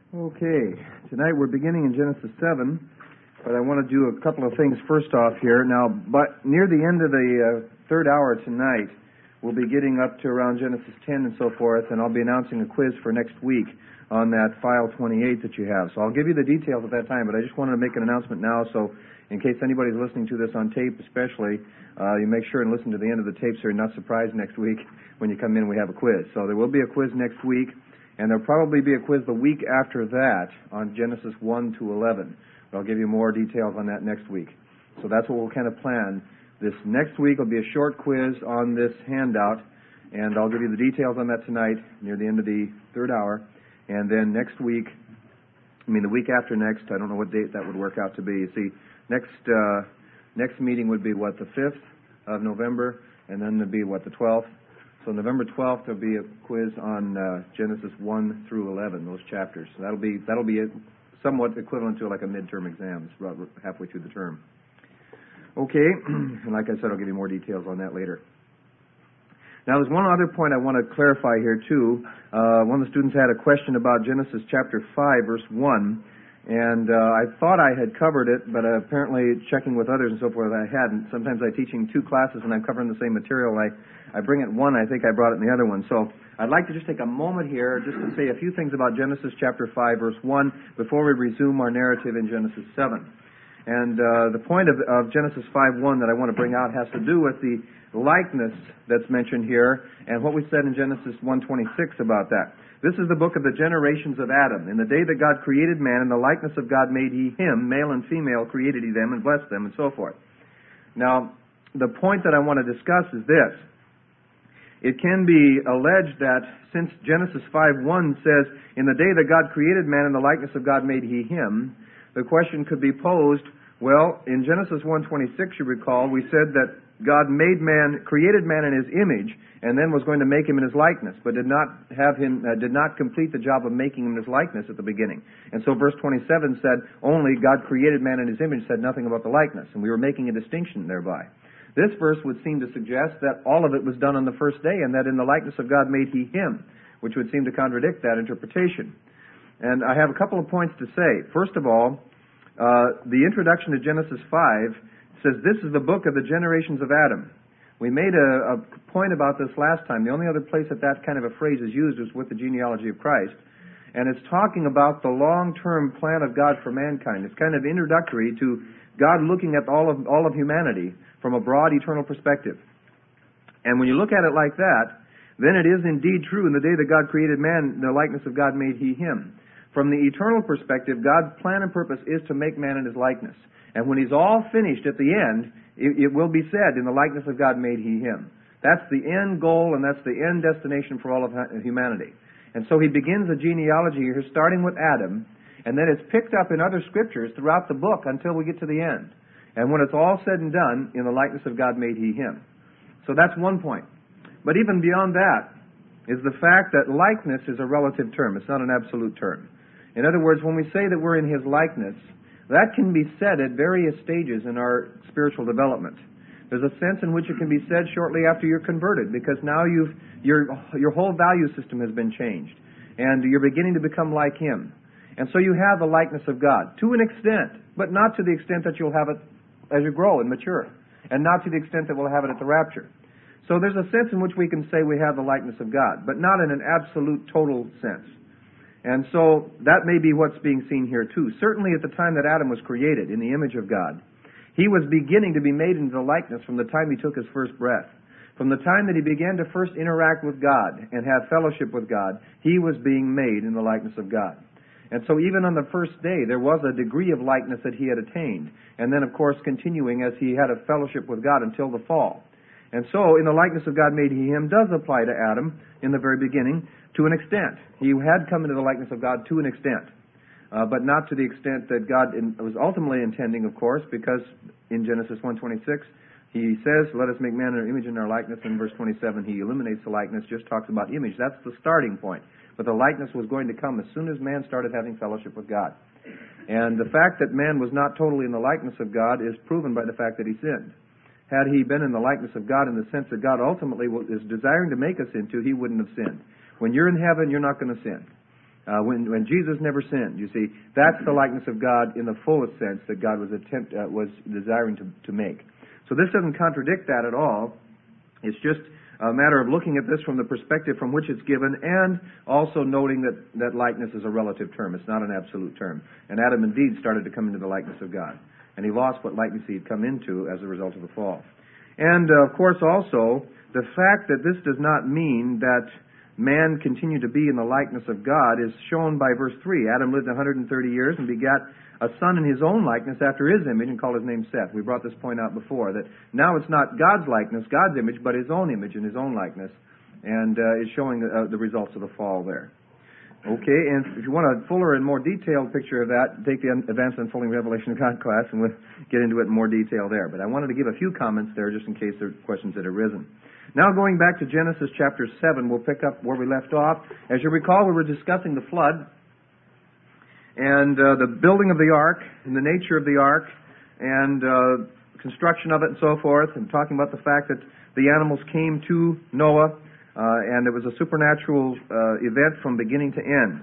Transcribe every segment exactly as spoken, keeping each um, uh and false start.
Okay, tonight we're beginning in Genesis seven, but I want to do a couple of things first off here. Now, but near the end of the uh, third hour tonight, we'll be getting up to around Genesis ten and so forth, and I'll be announcing a quiz for next week on that file twenty-eight that you have. So I'll give you the details at that time, but I just wanted to make an announcement now, so in case anybody's listening to this on tape especially, uh, you make sure and listen to the end of the tape so you're not surprised next week when you come in and we have a quiz. So there will be a quiz next week. And there'll probably be a quiz the week after that on Genesis one to eleven. I'll give you more details on that next week. So that's what we'll kind of plan. This next week will be a short quiz on this handout, and I'll give you the details on that tonight near the end of the third hour. And then next week, I mean the week after next, I don't know what date that would work out to be. You see, next uh, next meeting would be, what, the fifth of November, and then there'd be, what, the twelfth? So November twelfth, there'll be a quiz on uh, Genesis one through eleven, those chapters. So that'll be that'll be a, somewhat equivalent to like a midterm exam, it's halfway through the term. Okay, and like I said, I'll give you more details on that later. Now, there's one other point I want to clarify here, too. Uh, one of the students had a question about Genesis chapter five, verse one, and uh, I thought I had covered it, but uh, apparently checking with others and so forth, I hadn't. Sometimes I'm teaching two classes and I'm covering the same material. I I bring it one, I think I brought it in the other one. So I'd like to just take a moment here just to say a few things about Genesis chapter five, verse one, before we resume our narrative in Genesis seven. And uh, the point of, of Genesis five one that I want to bring out has to do with the likeness that's mentioned here and what we said in Genesis one twenty-six about that. This is the book of the generations of Adam. In the day that God created man, in the likeness of God made he him, male and female created he them and blessed them, and so forth. Now, the point that I want to discuss is this. It can be alleged that since Genesis five one says, in the day that God created man, in the likeness of God made he him, the question could be posed, well, in Genesis one twenty-six, you recall, we said that God made man, created man in his image, and then was going to make him in his likeness, but did not have him, uh, did not complete the job of making him in his likeness at the beginning. And so verse twenty-seven said, only God created man in his image, said nothing about the likeness, and we were making a distinction thereby. This verse would seem to suggest that all of it was done on the first day, and that in the likeness of God made he him, which would seem to contradict that interpretation. And I have a couple of points to say. First of all, uh, the introduction to Genesis five says this is the book of the generations of Adam. We made a, a point about this last time. The only other place that that kind of a phrase is used is with the genealogy of Christ. And it's talking about the long-term plan of God for mankind. It's kind of introductory to God looking at all of all of humanity from a broad eternal perspective. And when you look at it like that, then it is indeed true, in the day that God created man, in the likeness of God made he him. From the eternal perspective, God's plan and purpose is to make man in his likeness. And when he's all finished at the end, it, it will be said, in the likeness of God made he him. That's the end goal, and that's the end destination for all of humanity. And so he begins a genealogy here, starting with Adam, and then it's picked up in other scriptures throughout the book until we get to the end. And when it's all said and done, in the likeness of God made he him. So that's one point. But even beyond that is the fact that likeness is a relative term. It's not an absolute term. In other words, when we say that we're in his likeness, that can be said at various stages in our spiritual development. There's a sense in which it can be said shortly after you're converted, because now you've, your, your whole value system has been changed, and you're beginning to become like him. And so you have the likeness of God, to an extent, but not to the extent that you'll have it as you grow and mature, and not to the extent that we'll have it at the rapture. So there's a sense in which we can say we have the likeness of God, but not in an absolute, total sense. And so that may be what's being seen here too. Certainly at the time that Adam was created in the image of God, he was beginning to be made into the likeness from the time he took his first breath. From the time that he began to first interact with God and have fellowship with God, he was being made in the likeness of God. And so even on the first day, there was a degree of likeness that he had attained. And then, of course, continuing as he had a fellowship with God until the fall. And so, in the likeness of God made he him does apply to Adam in the very beginning to an extent. He had come into the likeness of God to an extent. Uh, but not to the extent that God in, was ultimately intending, of course, because in Genesis one twenty-six, he says, let us make man in our image and our likeness. In verse twenty-seven, he eliminates the likeness, just talks about image. That's the starting point. But the likeness was going to come as soon as man started having fellowship with God. And the fact that man was not totally in the likeness of God is proven by the fact that he sinned. Had he been in the likeness of God in the sense that God ultimately is desiring to make us into, he wouldn't have sinned. When you're in heaven, you're not going to sin. Uh, when, when Jesus never sinned, you see, that's the likeness of God in the fullest sense that God was attempt uh, was desiring to, to make. So this doesn't contradict that at all. It's just a matter of looking at this from the perspective from which it's given, and also noting that, that likeness is a relative term. It's not an absolute term. And Adam indeed started to come into the likeness of God. And he lost what likeness he had come into as a result of the fall. And, uh, of course, also, the fact that this does not mean that man continued to be in the likeness of God is shown by verse three. Adam lived one hundred thirty years and begat a son in his own likeness after his image and called his name Seth. We brought this point out before, that now it's not God's likeness, God's image, but his own image and his own likeness, and uh, is showing uh, the results of the fall there. Okay, and if you want a fuller and more detailed picture of that, take the Advanced Unfolding Revelation of God class, and we'll get into it in more detail there. But I wanted to give a few comments there just in case there are questions that have arisen. Now going back to Genesis chapter seven, we'll pick up where we left off. As you recall, we were discussing the flood and uh, the building of the ark and the nature of the ark and uh, construction of it and so forth, and talking about the fact that the animals came to Noah, uh, and it was a supernatural uh, event from beginning to end.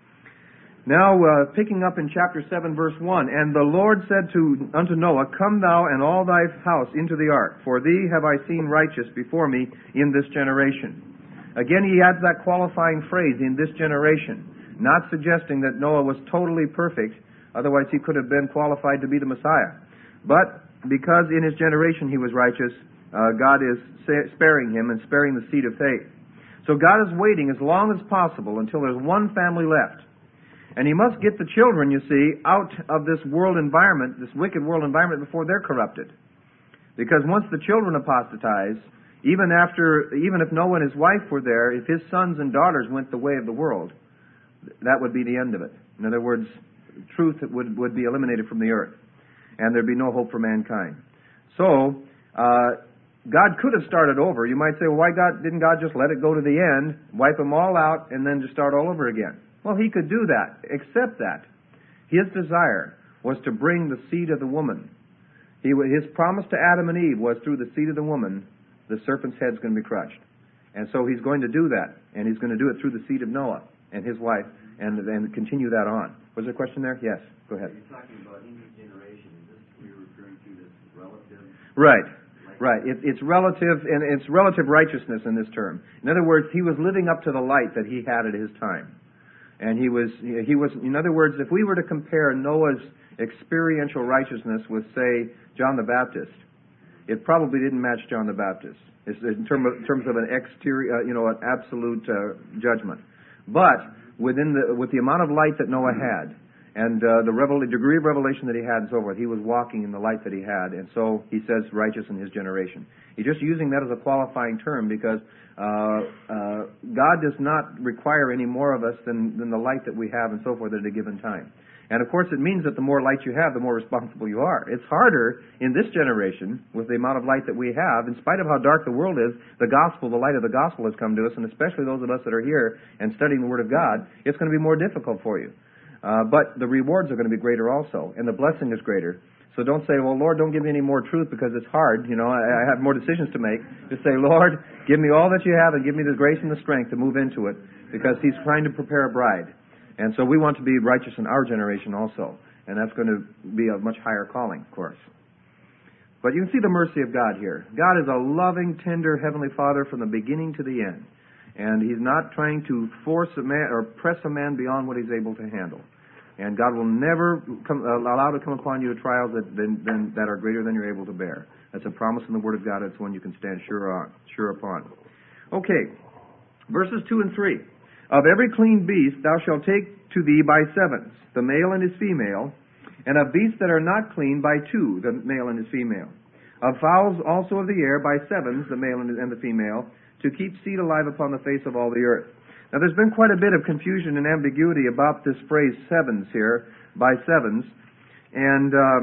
Now, uh, picking up in chapter seven, verse one, and the Lord said to unto Noah, Come thou and all thy house into the ark, for thee have I seen righteous before me in this generation. Again, he adds that qualifying phrase, in this generation, not suggesting that Noah was totally perfect, otherwise he could have been qualified to be the Messiah. But because in his generation he was righteous, uh, God is sparing him and sparing the seed of faith. So God is waiting as long as possible until there's one family left. And he must get the children, you see, out of this world environment, this wicked world environment, before they're corrupted. Because once the children apostatize, even after, even if Noah and his wife were there, if his sons and daughters went the way of the world, that would be the end of it. In other words, truth would, would be eliminated from the earth, and there'd be no hope for mankind. So, uh, God could have started over. You might say, well, why God, didn't God just let it go to the end, wipe them all out, and then just start all over again? Well, he could do that, except that his desire was to bring the seed of the woman. He, his promise to Adam and Eve was, through the seed of the woman, the serpent's head's going to be crushed. And so he's going to do that, and he's going to do it through the seed of Noah and his wife, and, and continue that on. Was there a question there? Yes, go ahead. You're talking about intergeneration. Is this you're referring to this relative? Right. Right. It, it's relative, and it's relative righteousness in this term. In other words, he was living up to the light that he had at his time. And he was, he was, in other words, if we were to compare Noah's experiential righteousness with, say, John the Baptist, it probably didn't match John the Baptist. It's in term of, terms of an exterior, uh, you know, an absolute uh, judgment. But within the, with the amount of light that Noah had, and uh, the revel- degree of revelation that he had and so forth, he was walking in the light that he had, and so he says righteous in his generation. He's just using that as a qualifying term because uh, uh, God does not require any more of us than, than the light that we have and so forth at a given time. And of course it means that the more light you have, the more responsible you are. It's harder in this generation with the amount of light that we have. In spite of how dark the world is, the gospel, the light of the gospel has come to us, and especially those of us that are here and studying the Word of God, it's going to be more difficult for you. Uh, but the rewards are going to be greater also, and the blessing is greater. So don't say, well, Lord, don't give me any more truth because it's hard. You know, I, I have more decisions to make. Just say, Lord, give me all that you have and give me the grace and the strength to move into it, because he's trying to prepare a bride. And so we want to be righteous in our generation also. And that's going to be a much higher calling, of course. But you can see the mercy of God here. God is a loving, tender Heavenly Father from the beginning to the end. And he's not trying to force a man or press a man beyond what he's able to handle. And God will never come, uh, allow to come upon you trials that, than, than, that are greater than you're able to bear. That's a promise in the Word of God. It's one you can stand sure on, sure upon. Okay, verses two and three. Of every clean beast thou shalt take to thee by sevens, the male and his female, and of beasts that are not clean by two, the male and his female. Of fowls also of the air by sevens, the male and the female, to keep seed alive upon the face of all the earth. Now, there's been quite a bit of confusion and ambiguity about this phrase sevens here, by sevens. And uh,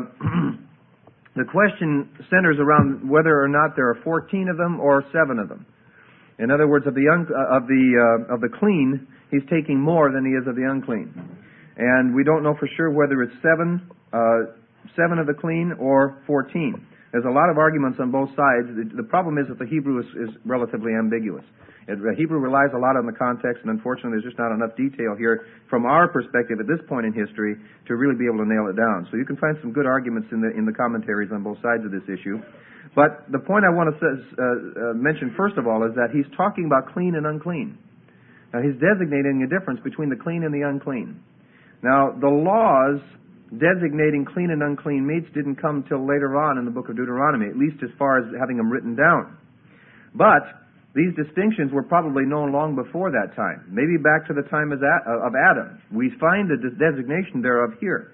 the question centers around whether or not there are fourteen of them or seven of them. In other words, of the un- of the uh, of the clean, he's taking more than he is of the unclean. And we don't know for sure whether it's seven, uh, seven of the clean or fourteen. There's a lot of arguments on both sides. The, the problem is that the Hebrew is, is relatively ambiguous. It, uh, Hebrew relies a lot on the context, and unfortunately there's just not enough detail here from our perspective at this point in history to really be able to nail it down. So you can find some good arguments in the in the commentaries on both sides of this issue. But the point I want to says, uh, uh, mention first of all is that he's talking about clean and unclean. Now he's designating a difference between the clean and the unclean. Now the laws designating clean and unclean meats didn't come till later on in the book of Deuteronomy, at least as far as having them written down. But these distinctions were probably known long before that time, maybe back to the time of Adam. We find the designation thereof here.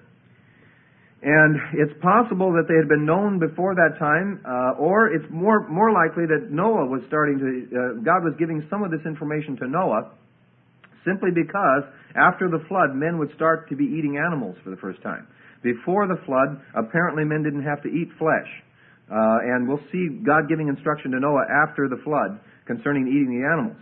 And it's possible that they had been known before that time, uh, or it's more more likely that Noah was starting to, uh, God was giving some of this information to Noah, simply because after the flood, men would start to be eating animals for the first time. Before the flood, apparently men didn't have to eat flesh. Uh, and we'll see God giving instruction to Noah after the flood concerning eating the animals.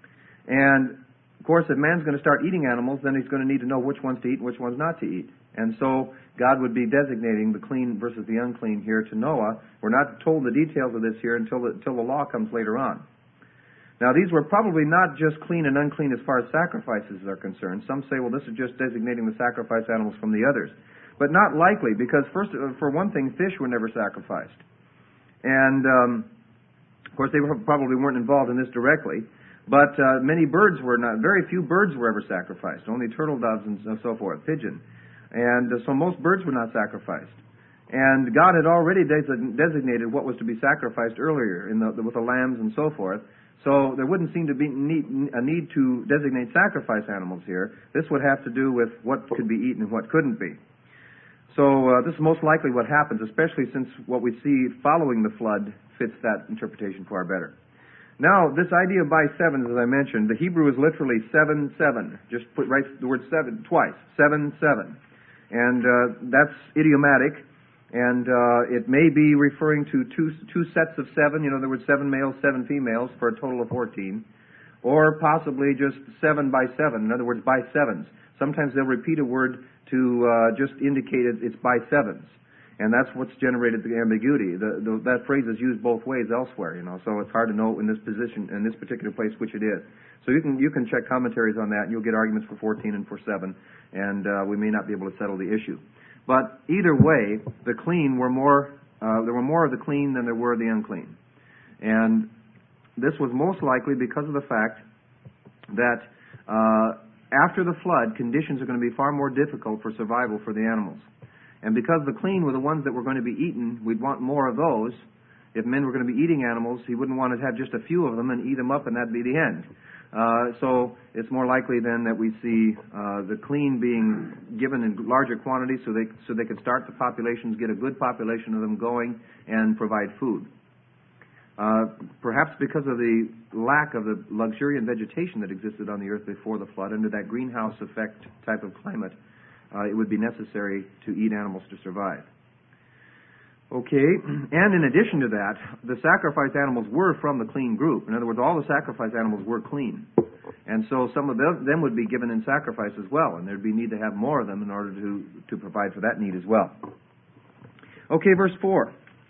And, of course, if man's going to start eating animals, then he's going to need to know which ones to eat and which ones not to eat. And so God would be designating the clean versus the unclean here to Noah. We're not told the details of this here until the, until the law comes later on. Now, these were probably not just clean and unclean as far as sacrifices are concerned. Some say, well, this is just designating the sacrifice animals from the others. But not likely, because first, for one thing, fish were never sacrificed. And, um, of course, they were, probably weren't involved in this directly. But uh, many birds were not, very few birds were ever sacrificed, only turtle doves and so forth, pigeon. And uh, so most birds were not sacrificed. And God had already des- designated what was to be sacrificed earlier in the, with the lambs and so forth. So there wouldn't seem to be need, a need to designate sacrifice animals here. This would have to do with what could be eaten and what couldn't be. So uh, this is most likely what happens, especially since what we see following the flood fits that interpretation far better. Now, this idea of by sevens, as I mentioned, the Hebrew is literally seven, seven. Just put right the word seven twice, seven, seven. And uh, that's idiomatic, and uh, it may be referring to two two sets of seven, you know, there were seven males, seven females, for a total of fourteen. Or possibly just seven by seven, in other words, by sevens. Sometimes they'll repeat a word to uh, just indicate it, it's by sevens. And that's what's generated the ambiguity. The, the, that phrase is used both ways elsewhere, you know, so it's hard to know in this position, in this particular place, which it is. So you can you can check commentaries on that, and you'll get arguments for fourteen and for seven, and uh, we may not be able to settle the issue. But either way, the clean were more, uh, there were more of the clean than there were the unclean. And this was most likely because of the fact that uh, after the flood, conditions are going to be far more difficult for survival for the animals. And because the clean were the ones that were going to be eaten, we'd want more of those. If men were going to be eating animals, he wouldn't want to have just a few of them and eat them up, and that'd be the end. Uh, so it's more likely then that we see uh, the clean being given in larger quantities so they so they could start the populations, get a good population of them going, and provide food. Uh, perhaps because of the lack of the luxuriant vegetation that existed on the earth before the flood, under that greenhouse effect type of climate, uh, it would be necessary to eat animals to survive. Okay, and in addition to that, the sacrifice animals were from the clean group. In other words, all the sacrifice animals were clean. And so some of them would be given in sacrifice as well, and there'd be need to have more of them in order to, to provide for that need as well. Okay, verse four.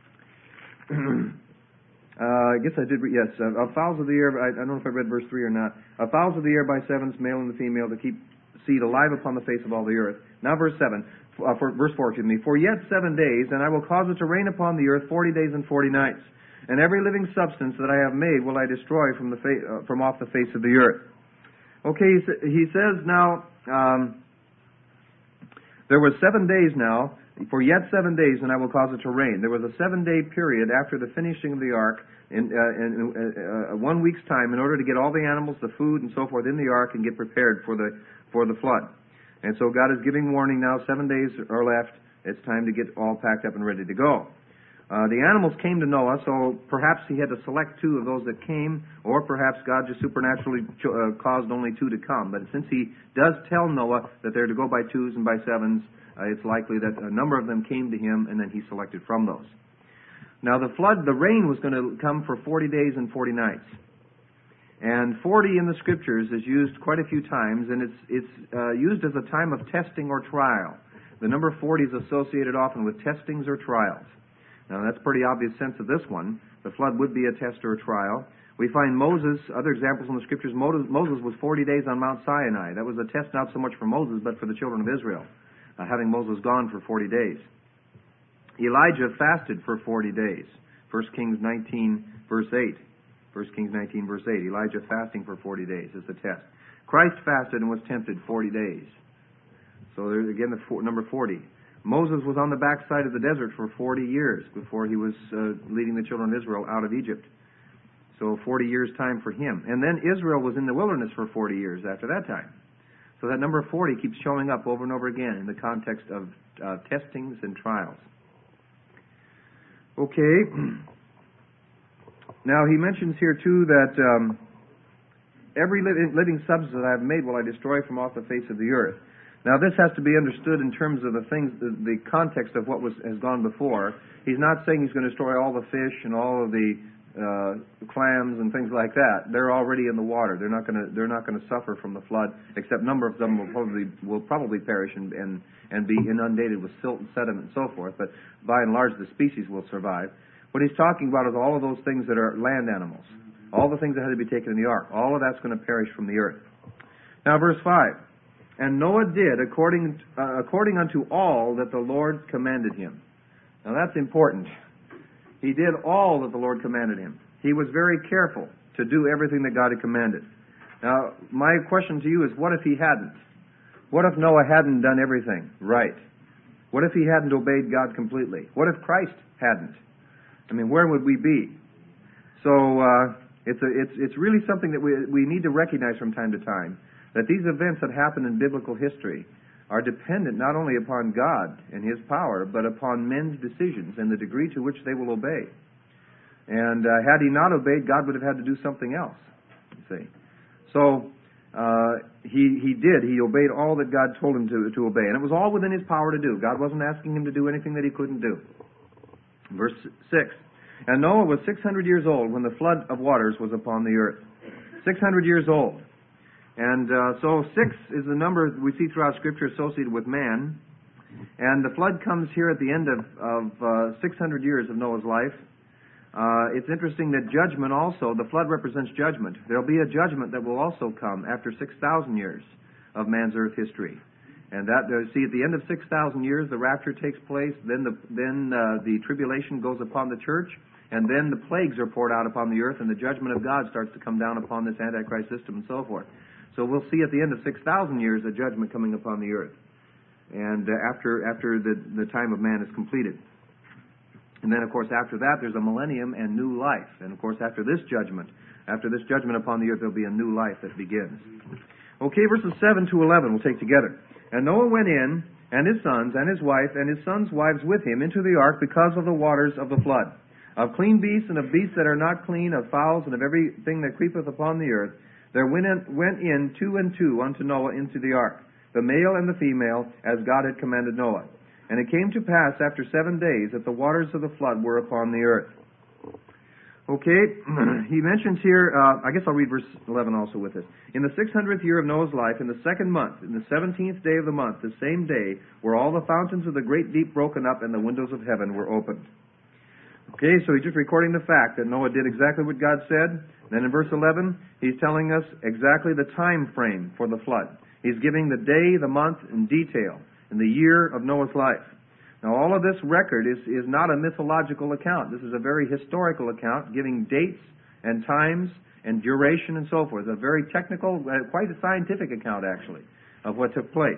Uh, I guess I did, re- yes, uh, of fowls of the air, I, I don't know if I read verse three or not. Of fowls of the air by sevens, male and the female, to keep seed alive upon the face of all the earth. Now verse seven, uh, for, verse four, excuse me. For yet seven days, and I will cause it to rain upon the earth forty days and forty nights. And every living substance that I have made will I destroy from the fa- uh, from off the face of the earth. Okay, he, sa- he says now, um, there was seven days now, for yet seven days, and I will cause it to rain. There was a seven-day period after the finishing of the ark, in, uh, in uh, uh, one week's time, in order to get all the animals, the food, and so forth in the ark and get prepared for the for the flood. And so God is giving warning now. Seven days are left. It's time to get all packed up and ready to go. Uh, the animals came to Noah, so perhaps he had to select two of those that came, or perhaps God just supernaturally cho- uh, caused only two to come. But since he does tell Noah that they're to go by twos and by sevens, Uh, it's likely that a number of them came to him, and then he selected from those. Now, the flood, the rain was going to come for forty days and forty nights. And forty in the Scriptures is used quite a few times, and it's it's uh, used as a time of testing or trial. The number forty is associated often with testings or trials. Now, that's a pretty obvious sense of this one. The flood would be a test or a trial. We find Moses, other examples in the Scriptures, Moses, Moses was forty days on Mount Sinai. That was a test not so much for Moses, but for the children of Israel, uh, having Moses gone for forty days. Elijah fasted for forty days. First Kings nineteen, verse eight. First Kings nineteen, verse eight. Elijah fasting for forty days is the test. Christ fasted and was tempted forty days. So there's again the four, number forty. Moses was on the backside of the desert for forty years before he was uh, leading the children of Israel out of Egypt. So forty years time for him. And then Israel was in the wilderness for forty years after that time. So that number forty keeps showing up over and over again in the context of uh, testings and trials. Okay. Now he mentions here too that um, every living, living substance that I have made will I destroy from off the face of the earth. Now this has to be understood in terms of the things, the, the context of what was has gone before. He's not saying he's going to destroy all the fish and all of the uh, clams and things like that. They're already in the water. They're not going to they're not going to suffer from the flood. Except a number of them will probably will probably perish and and, and be inundated with silt and sediment and so forth. But by and large, the species will survive. What he's talking about is all of those things that are land animals, all the things that had to be taken in the ark. All of that's going to perish from the earth. Now, verse five. And Noah did according uh, according unto all that the Lord commanded him. Now that's important. He did all that the Lord commanded him. He was very careful to do everything that God had commanded. Now, my question to you is, what if he hadn't? What if Noah hadn't done everything right? What if he hadn't obeyed God completely? What if Christ hadn't? I mean, where would we be? So uh, it's a, it's it's really something that we we need to recognize from time to time, that these events that happen in biblical history are dependent not only upon God and His power, but upon men's decisions and the degree to which they will obey. And uh, had he not obeyed, God would have had to do something else. You see, so uh, he he did. He obeyed all that God told him to to obey, and it was all within his power to do. God wasn't asking him to do anything that he couldn't do. Verse six. And Noah was six hundred years old when the flood of waters was upon the earth. Six hundred years old. And uh, so six is the number we see throughout Scripture associated with man. And the flood comes here at the end of, of uh, six hundred years of Noah's life. Uh, it's interesting that judgment also, the flood represents judgment. There will be a judgment that will also come after six thousand years of man's earth history. And that, uh, see, at the end of six thousand years, the rapture takes place, then the, then uh, the tribulation goes upon the church, and then the plagues are poured out upon the earth, and the judgment of God starts to come down upon this Antichrist system and so forth. So we'll see at the end of six thousand years a judgment coming upon the earth, and uh, after after the, the time of man is completed. And then, of course, after that, there's a millennium and new life. And, of course, after this judgment, after this judgment upon the earth, there'll be a new life that begins. Okay, verses seven to eleven we'll take together. And Noah went in, and his sons, and his wife, and his sons' wives with him into the ark because of the waters of the flood. Of clean beasts and of beasts that are not clean, of fowls and of everything that creepeth upon the earth, there went in, went in two and two unto Noah into the ark, the male and the female, as God had commanded Noah. And it came to pass after seven days that the waters of the flood were upon the earth. Okay, he mentions here, uh, I guess I'll read verse eleven also with this. In the six hundredth year of Noah's life, in the second month, in the seventeenth day of the month, the same day, were all the fountains of the great deep broken up, and the windows of heaven were opened. Okay, so he's just recording the fact that Noah did exactly what God said. Then in verse eleven, he's telling us exactly the time frame for the flood. He's giving the day, the month, in detail, in the year of Noah's life. Now, all of this record is, is not a mythological account. This is a very historical account, giving dates and times and duration and so forth. A very technical, uh, quite a scientific account, actually, of what took place.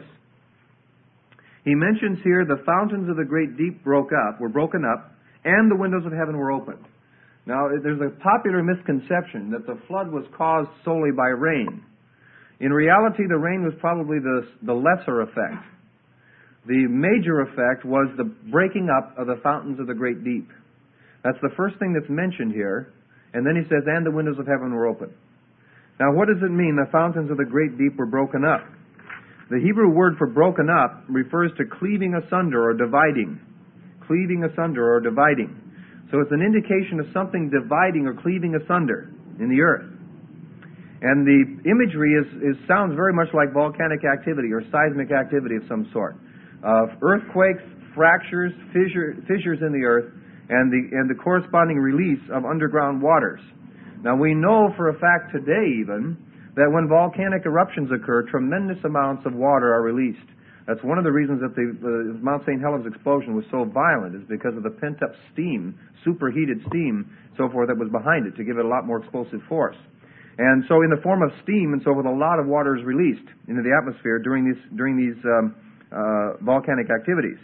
He mentions here the fountains of the great deep broke up, were broken up, and the windows of heaven were opened. Now, there's a popular misconception that the flood was caused solely by rain. In reality, the rain was probably the, the lesser effect. The major effect was the breaking up of the fountains of the great deep. That's the first thing that's mentioned here. And then he says, and the windows of heaven were open. Now, what does it mean, the fountains of the great deep were broken up? The Hebrew word for broken up refers to cleaving asunder or dividing. Cleaving asunder or dividing. So it's an indication of something dividing or cleaving asunder in the earth. And the imagery is, is sounds very much like volcanic activity or seismic activity of some sort. Of earthquakes, fractures, fissure, fissures in the earth, and the and the corresponding release of underground waters. Now, we know for a fact today even that when volcanic eruptions occur, tremendous amounts of water are released. That's one of the reasons that the uh, Mount Saint Helens explosion was so violent, is because of the pent-up steam, superheated steam, so forth, that was behind it to give it a lot more explosive force. And so in the form of steam and so forth, a lot of water is released into the atmosphere during these, during these um, uh, volcanic activities.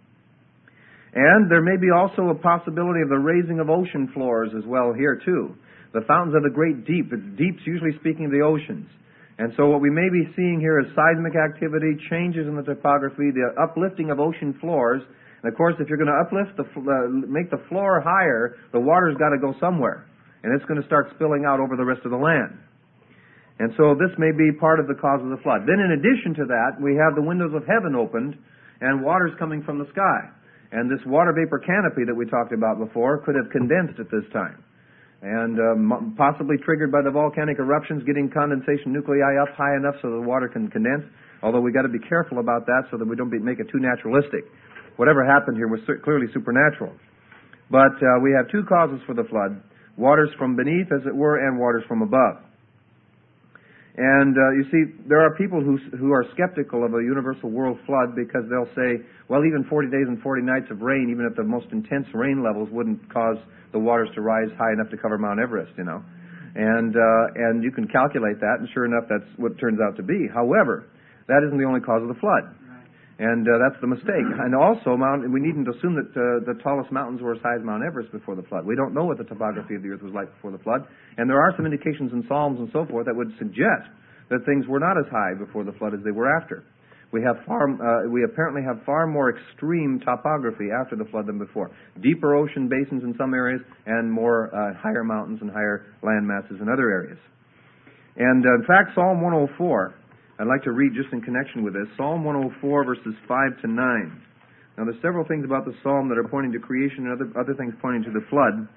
And there may be also a possibility of the raising of ocean floors as well here, too. The fountains of the great deep. It's deeps, usually speaking, of the oceans. And so what we may be seeing here is seismic activity, changes in the topography, the uplifting of ocean floors. And of course, if you're going to uplift the, uh, make the floor higher, the water's got to go somewhere. And it's going to start spilling out over the rest of the land. And so this may be part of the cause of the flood. Then in addition to that, we have the windows of heaven opened and water's coming from the sky. And this water vapor canopy that we talked about before could have condensed at this time. And um, possibly triggered by the volcanic eruptions, getting condensation nuclei up high enough so the water can condense. Although we got to be careful about that so that we don't be, make it too naturalistic. Whatever happened here was clearly supernatural. But uh, we have two causes for the flood: waters from beneath, as it were, and waters from above. And uh, you see, there are people who who are skeptical of a universal world flood because they'll say, well, even forty days and forty nights of rain, even at the most intense rain levels, wouldn't cause the waters to rise high enough to cover Mount Everest, you know. And uh, and you can calculate that, and sure enough, that's what it turns out to be. However, that isn't the only cause of the flood. And uh, that's the mistake. And also, Mount, we needn't assume that uh, the tallest mountains were as high as Mount Everest before the flood. We don't know what the topography of the earth was like before the flood. And there are some indications in Psalms and so forth that would suggest that things were not as high before the flood as they were after. We have far, uh, we apparently have far more extreme topography after the flood than before. Deeper ocean basins in some areas, and more uh, higher mountains and higher land masses in other areas. And uh, in fact, Psalm one oh four, I'd like to read just in connection with this. Psalm one oh four, verses five to nine. Now, there's several things about the psalm that are pointing to creation and other, other things pointing to the flood.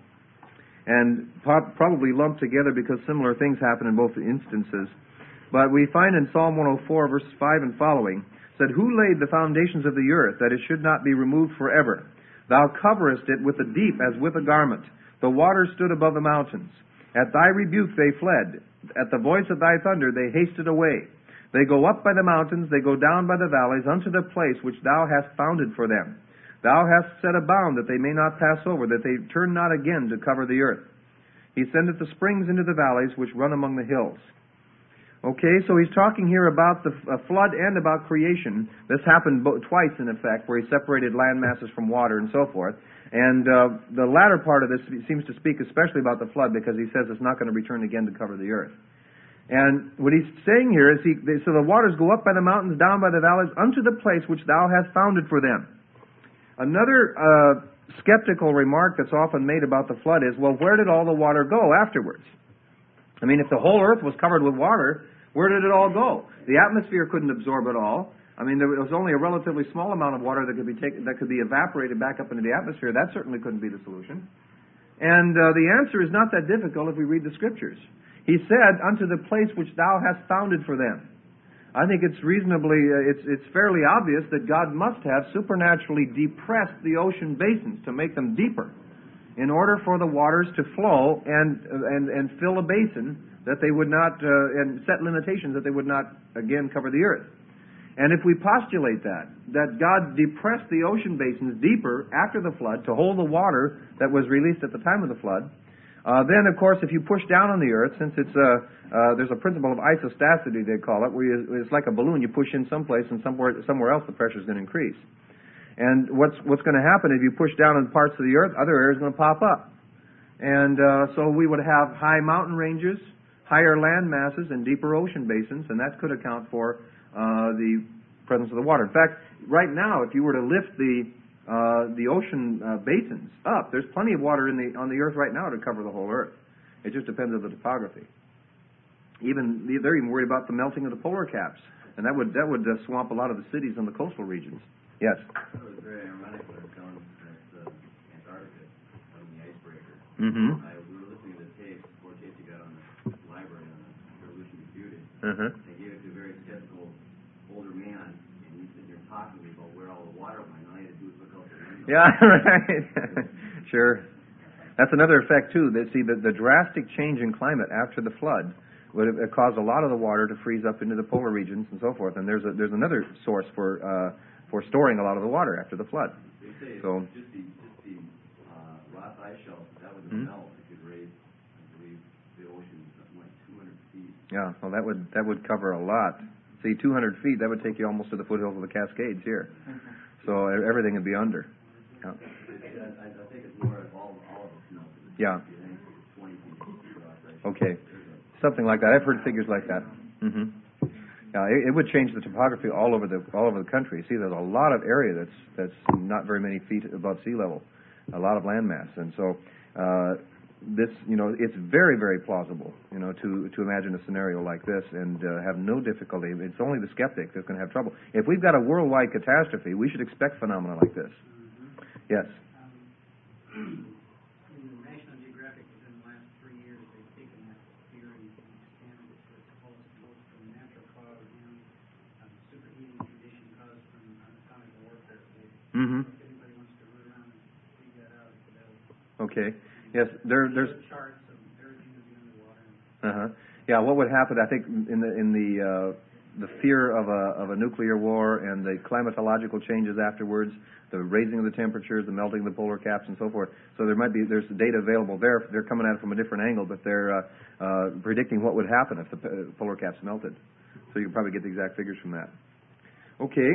And po- probably lumped together because similar things happen in both instances. But we find in Psalm one oh four, verses five and following, said, "Who laid the foundations of the earth, that it should not be removed forever? Thou coverest it with the deep as with a garment. The waters stood above the mountains. At thy rebuke they fled. At the voice of thy thunder they hasted away. They go up by the mountains, they go down by the valleys, unto the place which thou hast founded for them. Thou hast set a bound that they may not pass over, that they turn not again to cover the earth. He sendeth the springs into the valleys which run among the hills." Okay, so he's talking here about the uh, flood and about creation. This happened bo- twice, in effect, where he separated land masses from water and so forth. And uh, the latter part of this seems to speak especially about the flood, because he says it's not going to return again to cover the earth. And what he's saying here is, he, they, so the waters go up by the mountains, down by the valleys, unto the place which thou hast founded for them. Another uh, skeptical remark that's often made about the flood is, well, where did all the water go afterwards? I mean, if the whole earth was covered with water, where did it all go? The atmosphere couldn't absorb it all. I mean, there was only a relatively small amount of water that could be taken, that could be evaporated back up into the atmosphere. That certainly couldn't be the solution. And uh, the answer is not that difficult if we read the Scriptures. He said, "Unto the place which thou hast founded for them." I think it's reasonably, uh, it's it's fairly obvious that God must have supernaturally depressed the ocean basins to make them deeper, in order for the waters to flow and and and fill a basin that they would not, uh, and set limitations that they would not again cover the earth. And if we postulate that, that God depressed the ocean basins deeper after the flood to hold the water that was released at the time of the flood, uh, then of course if you push down on the earth, since it's a, uh, there's a principle of isostasticity they call it, where you, it's like a balloon, you push in someplace and somewhere, somewhere else the pressure is going to increase. And what's what's going to happen if you push down on parts of the earth, other areas are going to pop up. And uh, so we would have high mountain ranges, higher land masses, and deeper ocean basins, and that could account for uh, the presence of the water. In fact, right now, if you were to lift the uh, the ocean uh, basins up, there's plenty of water in the on the earth right now to cover the whole earth. It just depends on the topography. Even they're even worried about the melting of the polar caps, and that would that would uh, swamp a lot of the cities in the coastal regions. Yes. It was very ironic when I was telling that uh, Antarctica on the icebreaker. Mm-hmm. I, we were listening to the tapes, four tapes you got on the library on the Revolution Computed. Uh-huh. They gave it to a very skeptical older man, and he's sitting there talking to me about where all the water went. All he had to do was look out the window. Yeah, right. Sure. That's another effect too. That, see, the, the drastic change in climate after the flood would have caused a lot of the water to freeze up into the polar regions and so forth. And there's a, there's another source for uh, for storing a lot of the water after the flood. They say So, just the just the uh, Ross ice shelf, that would Hmm? melt. It could raise, I believe, the ocean something like two hundred feet. yeah, well, that would that would cover a lot. See, two hundred feet, that would take you almost to the foothills of the Cascades here. So e- everything would be under. Yeah. I, I, I think it's more of all all of it's melted. Yeah. I think it's twenty feet of Ross ice shelf. Okay. There's a- Something like that. I've heard figures like that. hmm Yeah, it, it would change the topography all over the all over the country. See, there's a lot of area that's that's not very many feet above sea level, a lot of landmass, and so uh, this, you know, it's very very plausible, you know, to to imagine a scenario like this and uh, have no difficulty. It's only the skeptic that's going to have trouble. If we've got a worldwide catastrophe, we should expect phenomena like this. Yes. Um, in the National Geographic, within the last three years, they've taken that theory and expanded it to its fullest, both from natural cause and um, superheating condition caused from atomic warfare. So Mm-hmm. if anybody wants to run around and figure that out, they'll Okay. Yes. There. There's. show charts of everything that's underwater. Uh huh. Yeah. What would happen? I think in the in the uh, the fear of a of a nuclear war and the climatological changes afterwards, the raising of the temperatures, the melting of the polar caps, and so forth. So there might be there's data available there. They're coming at it from a different angle, but they're uh, uh, predicting what would happen if the p- polar caps melted. So you can probably get the exact figures from that. Okay.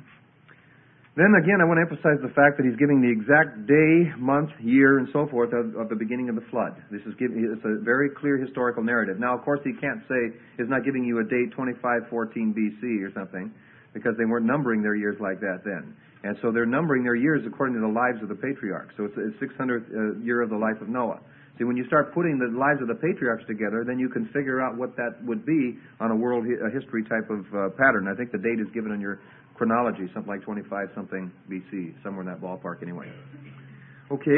Then again, I want to emphasize the fact that he's giving the exact day, month, year, and so forth of, of the beginning of the flood. This is giving, it's a very clear historical narrative. Now, of course, he can't say, he's not giving you a date twenty-five fourteen B C or something, because they weren't numbering their years like that then. And so they're numbering their years according to the lives of the patriarchs. So it's the six hundredth uh, year of the life of Noah. See, when you start putting the lives of the patriarchs together, then you can figure out what that would be on a world hi- a history type of uh, pattern. I think the date is given on your chronology, something like twenty-five something B C, somewhere in that ballpark anyway. Okay.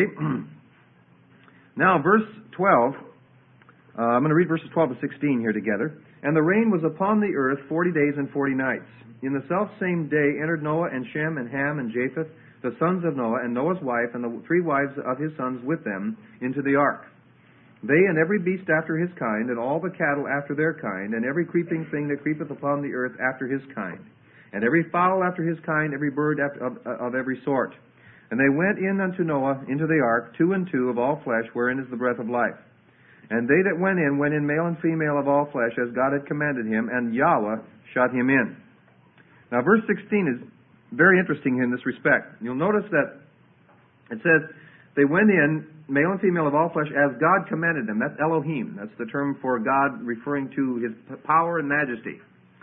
Now, verse twelve, uh, I'm going to read verses twelve to sixteen here together. And the rain was upon the earth forty days and forty nights. In the selfsame day entered Noah and Shem and Ham and Japheth, the sons of Noah, and Noah's wife, and the three wives of his sons with them, into the ark. They and every beast after his kind, and all the cattle after their kind, and every creeping thing that creepeth upon the earth after his kind, and every fowl after his kind, every bird after, of, of every sort. And they went in unto Noah into the ark, two and two of all flesh, wherein is the breath of life. And they that went in, went in male and female of all flesh, as God had commanded him, and Yahweh shut him in. Now, verse sixteen is very interesting in this respect. You'll notice that it says, they went in, male and female of all flesh, as God commanded them. That's Elohim. That's the term for God referring to his power and majesty.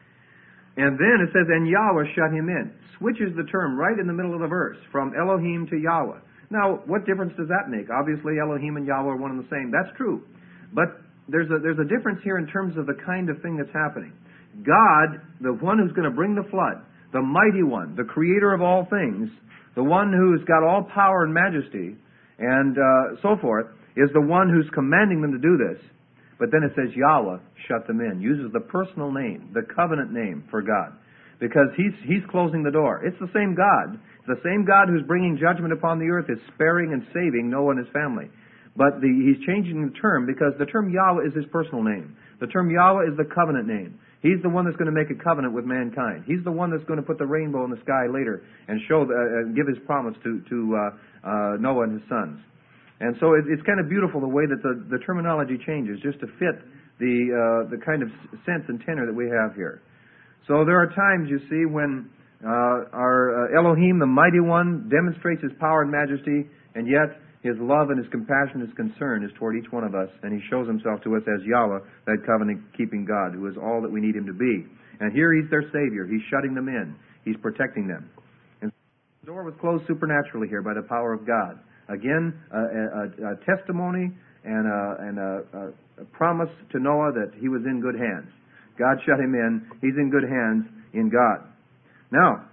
And then it says, and Yahweh shut him in. Switches the term right in the middle of the verse, from Elohim to Yahweh. Now, what difference does that make? Obviously, Elohim and Yahweh are one and the same. That's true. But there's a, there's a difference here in terms of the kind of thing that's happening. God, the one who's going to bring the flood, the mighty one, the creator of all things, the one who's got all power and majesty, and uh, so forth, is the one who's commanding them to do this. But then it says Yahweh shut them in, uses the personal name, the covenant name for God, because he's he's closing the door. It's the same God. The same God who's bringing judgment upon the earth is sparing and saving Noah and his family. But the, he's changing the term because the term Yahweh is his personal name. The term Yahweh is the covenant name. He's the one that's going to make a covenant with mankind. He's the one that's going to put the rainbow in the sky later and show the, uh, give his promise to, to uh, uh, Noah and his sons. And so it, it's kind of beautiful the way that the, the terminology changes just to fit the, uh, the kind of sense and tenor that we have here. So there are times, you see, when uh, our uh, Elohim, the mighty one, demonstrates his power and majesty, and yet his love and his compassion, his concern is toward each one of us, and he shows himself to us as Yahweh, that covenant-keeping God, who is all that we need him to be. And here he's their Savior. He's shutting them in. He's protecting them. And the door was closed supernaturally here by the power of God. Again, a, a, a testimony and, a, and a, a, a promise to Noah that he was in good hands. God shut him in. He's in good hands in God. Now,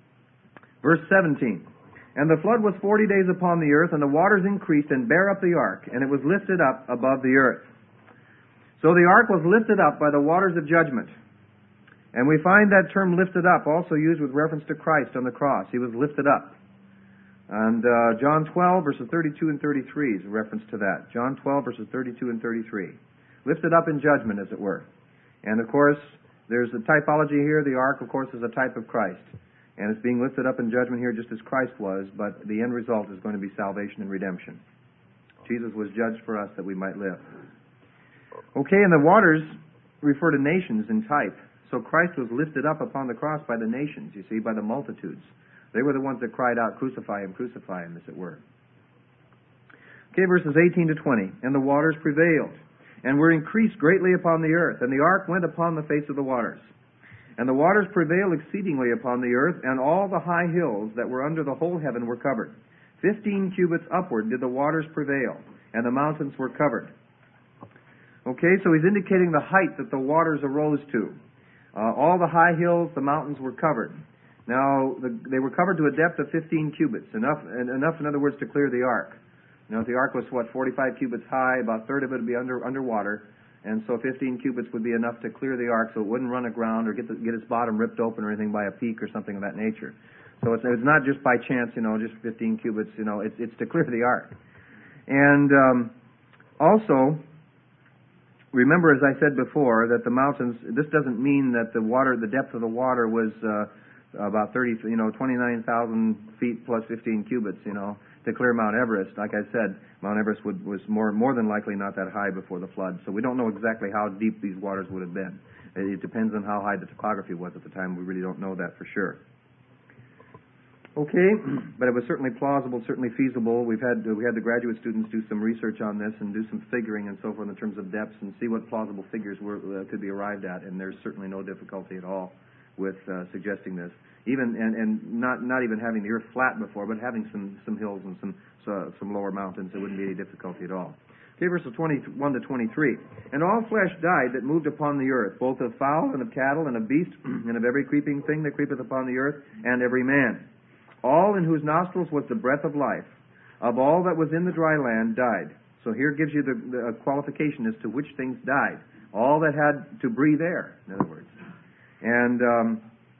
verse seventeen. And the flood was forty days upon the earth, and the waters increased and bare up the ark, and it was lifted up above the earth. So the ark was lifted up by the waters of judgment. And we find that term lifted up also used with reference to Christ on the cross. He was lifted up. And uh, John twelve, verses thirty-two and thirty-three is a reference to that. John twelve, verses thirty-two and thirty-three. Lifted up in judgment, as it were. And, of course, there's a typology here. The ark, of course, is a type of Christ. And it's being lifted up in judgment here just as Christ was, but the end result is going to be salvation and redemption. Jesus was judged for us that we might live. Okay, and the waters refer to nations in type. So Christ was lifted up upon the cross by the nations, you see, by the multitudes. They were the ones that cried out, crucify him, crucify him, as it were. Okay, verses eighteen to twenty. And the waters prevailed, and were increased greatly upon the earth, and the ark went upon the face of the waters. And the waters prevailed exceedingly upon the earth, and all the high hills that were under the whole heaven were covered. Fifteen cubits upward did the waters prevail, and the mountains were covered. Okay, so he's indicating the height that the waters arose to. Uh, all the high hills, the mountains were covered. Now, the, they were covered to a depth of fifteen cubits, enough, enough, in other words, to clear the ark. Now, if the ark was, what, forty-five cubits high, about a third of it would be under underwater, and so fifteen cubits would be enough to clear the ark so it wouldn't run aground or get, the, get its bottom ripped open or anything by a peak or something of that nature. So it's, it's not just by chance, you know, just fifteen cubits, you know, it's, it's to clear the ark. And um, also, remember, as I said before, that the mountains, this doesn't mean that the water, the depth of the water was uh, about thirty, you know, twenty-nine thousand feet plus fifteen cubits, you know, to clear Mount Everest. Like I said, Mount Everest would, was more more than likely not that high before the flood, so we don't know exactly how deep these waters would have been. It, it depends on how high the topography was at the time. We really don't know that for sure. Okay, but it was certainly plausible, certainly feasible. We've had we had the graduate students do some research on this and do some figuring and so forth in terms of depths and see what plausible figures were uh, could be arrived at, and there's certainly no difficulty at all with uh, suggesting this. Even and, and not not even having the earth flat before, but having some some hills and some uh, some lower mountains, it wouldn't be any difficulty at all. Okay, verses twenty-one to twenty-three. And all flesh died that moved upon the earth, both of fowl and of cattle and of beast and of every creeping thing that creepeth upon the earth, and every man. All in whose nostrils was the breath of life, of all that was in the dry land, died. So here gives you the, the qualification as to which things died. All that had to breathe air, in other words. And um,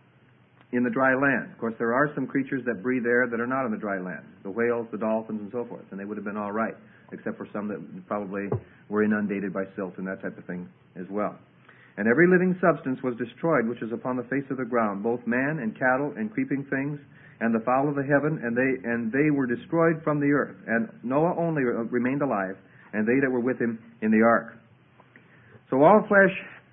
in the dry land. Of course, there are some creatures that breathe air that are not in the dry land. The whales, the dolphins, and so forth. And they would have been all right, except for some that probably were inundated by silt and that type of thing as well. And every living substance was destroyed which is upon the face of the ground, both man and cattle and creeping things, and the fowl of the heaven, and they and they were destroyed from the earth. And Noah only remained alive, and they that were with him in the ark. So all flesh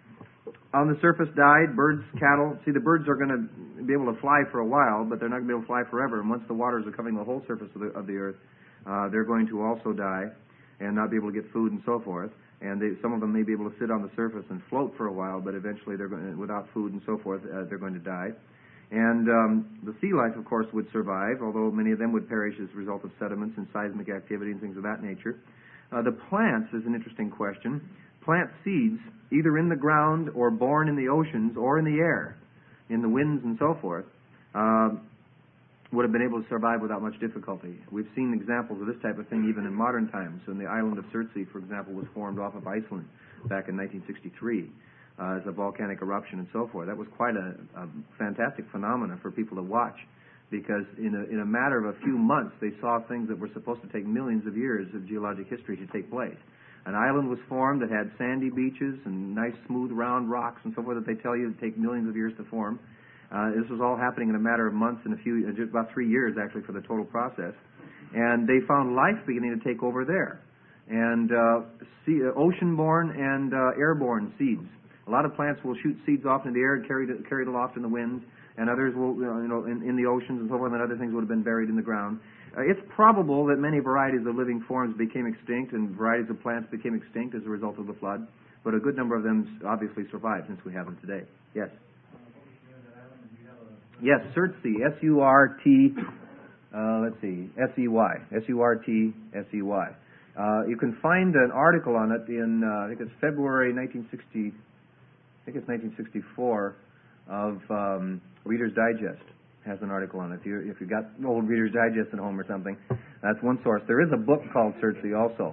on the surface died, birds, cattle. See, the birds are going to be able to fly for a while, but they're not going to be able to fly forever. And once the waters are covering the whole surface of the, of the earth, uh, they're going to also die and not be able to get food and so forth. And they, some of them may be able to sit on the surface and float for a while, but eventually, they're going to, without food and so forth, uh, they're going to die. And um, the sea life, of course, would survive, although many of them would perish as a result of sediments and seismic activity and things of that nature. Uh, the plants is an interesting question. Plant seeds, either in the ground or born in the oceans or in the air, in the winds and so forth, uh, would have been able to survive without much difficulty. We've seen examples of this type of thing even in modern times. And the island of Surtsey, for example, was formed off of Iceland back in nineteen sixty-three. Uh, as a volcanic eruption and so forth. That was quite a, a fantastic phenomenon for people to watch, because in a, in a matter of a few months, they saw things that were supposed to take millions of years of geologic history to take place. An island was formed that had sandy beaches and nice smooth round rocks and so forth that they tell you take millions of years to form. Uh, this was all happening in a matter of months and a few, just about three years actually for the total process. And they found life beginning to take over there. And uh, sea, uh, ocean-borne and uh, airborne seeds. A lot of plants will shoot seeds off into the air and carry it, carry it aloft in the wind, and others will, you know, in, in the oceans and so forth, and other things would have been buried in the ground. Uh, it's probable that many varieties of living forms became extinct, and varieties of plants became extinct as a result of the flood, but a good number of them obviously survived, since we have them today. Yes? Yes, Surtsey, S U R T, uh, let's see, S E Y, S U R T S E Y. Uh, you can find an article on it in, uh, I think it's February nineteen sixty. I think it's nineteen sixty-four, of um, Reader's Digest has an article on it. If you if you got old Reader's Digest at home or something, that's one source. There is a book called Surtsey also,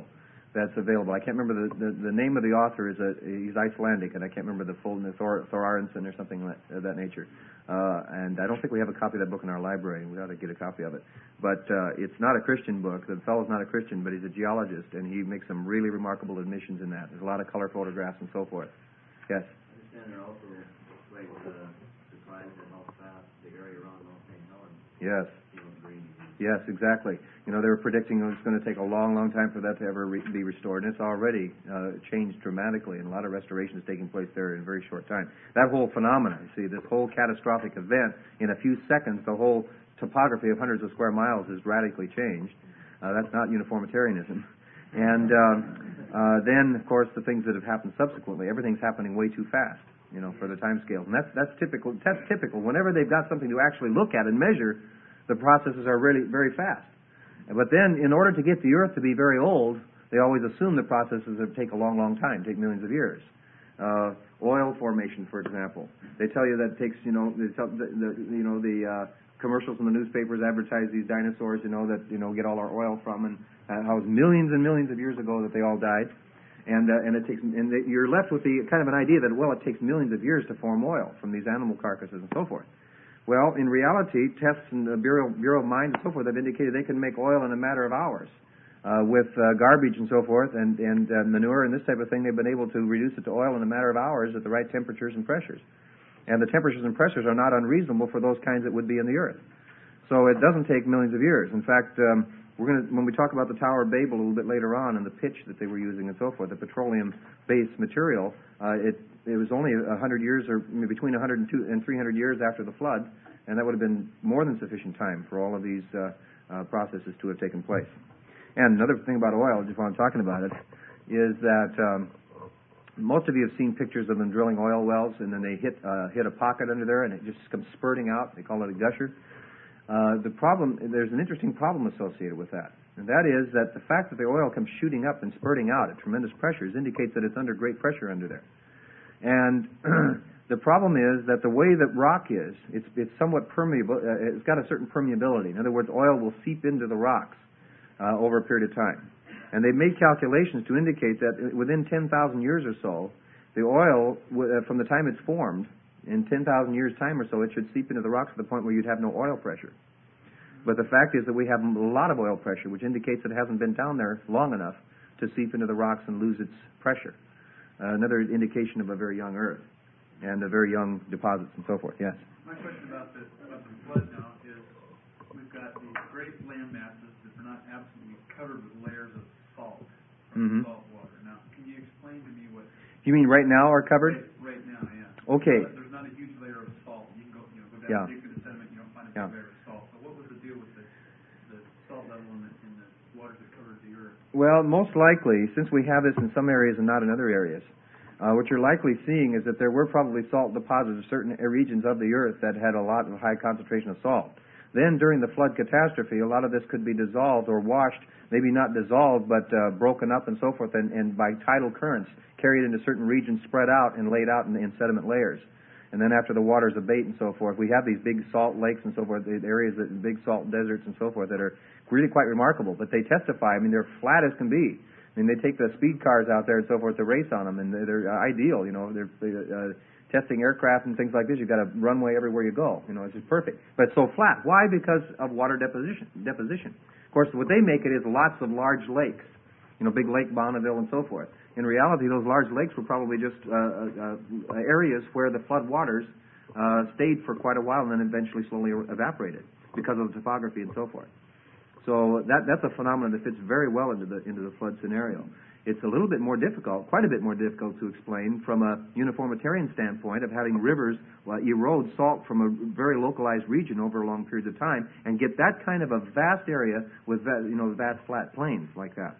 that's available. I can't remember the, the, the name of the author. Is a he's Icelandic, and I can't remember the full name, Thor Thorarensen or something like, of that nature. Uh, and I don't think we have a copy of that book in our library. We ought to get a copy of it. But uh, it's not a Christian book. The fellow's not a Christian, but he's a geologist, and he makes some really remarkable admissions in that. There's a lot of color photographs and so forth. Yes? I understand there are also like uh, supplies that help out the area around Mount Saint Helens. Yes. You know, green. Yes, exactly. You know, they were predicting it was going to take a long, long time for that to ever re- be restored, and it's already uh, changed dramatically, and a lot of restoration is taking place there in a very short time. That whole phenomenon, you see, this whole catastrophic event, in a few seconds, the whole topography of hundreds of square miles is radically changed. Uh, that's not uniformitarianism. And uh, uh, then, of course, the things that have happened subsequently, everything's happening way too fast, you know, for the time scales. And that's, that's typical. That's typical. Whenever they've got something to actually look at and measure, the processes are really very fast. But then, in order to get the Earth to be very old, they always assume the processes that take a long, long time, take millions of years. Uh, oil formation, for example, they tell you that it takes, you know, they tell the, the you know the uh, commercials in the newspapers advertise these dinosaurs, you know, that you know get all our oil from, and uh, how it was millions and millions of years ago that they all died, and uh, and it takes, and they, you're left with the kind of an idea that well, it takes millions of years to form oil from these animal carcasses and so forth. Well, in reality, tests in the Bureau, Bureau of Mines and so forth have indicated they can make oil in a matter of hours. Uh, with uh, garbage and so forth and, and uh, manure and this type of thing, they've been able to reduce it to oil in a matter of hours at the right temperatures and pressures. And the temperatures and pressures are not unreasonable for those kinds that would be in the Earth. So it doesn't take millions of years. In fact, um, we're going to, when we talk about the Tower of Babel a little bit later on and the pitch that they were using and so forth, the petroleum-based material, uh, it, it was only one hundred years or between one hundred and three hundred years after the flood, and that would have been more than sufficient time for all of these uh, uh, processes to have taken place. And another thing about oil, just while I'm talking about it, is that um, most of you have seen pictures of them drilling oil wells, and then they hit uh, hit a pocket under there, and it just comes spurting out. They call it a gusher. Uh, the problem, there's an interesting problem associated with that, and that is that the fact that the oil comes shooting up and spurting out at tremendous pressures indicates that it's under great pressure under there. And the problem is that the way that rock is, it's, it's somewhat permeable. Uh, it's got a certain permeability. In other words, oil will seep into the rocks uh, over a period of time. And they've made calculations to indicate that within ten thousand years or so, the oil, uh, from the time it's formed, in ten thousand years' time or so, it should seep into the rocks to the point where you'd have no oil pressure. But the fact is that we have a lot of oil pressure, which indicates that it hasn't been down there long enough to seep into the rocks and lose its pressure. Uh, another indication of a very young Earth and a very young deposits and so forth. Yes? My question about the, about the flood now is we've got these great land masses that are not absolutely covered with layers of salt, Mm-hmm. salt water. Now, can you explain to me what... You mean right now are covered? Right, right now, yeah. Okay. Uh, there's not a huge layer of salt. You can go, you know, go down Yeah. and dig through the sediment, you don't find a Yeah. big layer of salt. So what was the deal with the, the salt level in the, in the waters that covered the earth? Well, most likely, since we have this in some areas and not in other areas, uh, what you're likely seeing is that there were probably salt deposits in certain regions of the Earth that had a lot of high concentration of salt. Then, during the flood catastrophe, a lot of this could be dissolved or washed, maybe not dissolved, but uh, broken up and so forth, and, and by tidal currents carried into certain regions, spread out and laid out in, in sediment layers. And then after the waters abate and so forth, we have these big salt lakes and so forth, the areas, that big salt deserts and so forth that are really quite remarkable. But they testify, I mean, they're flat as can be. I mean, they take the speed cars out there and so forth to race on them, and they're, they're ideal, you know. They're uh, testing aircraft and things like this. You've got a runway everywhere you go. You know, it's just perfect. But it's so flat. Why? Because of water deposition. Deposition. Of course, what they make it is lots of large lakes, you know, big Lake Bonneville and so forth. In reality, those large lakes were probably just uh, uh, areas where the flood waters uh, stayed for quite a while and then eventually slowly evaporated because of the topography and so forth. So that that's a phenomenon that fits very well into the into the flood scenario. It's a little bit more difficult, quite a bit more difficult to explain from a uniformitarian standpoint of having rivers well, erode salt from a very localized region over long periods of time and get that kind of a vast area with that, you know, vast flat plains like that.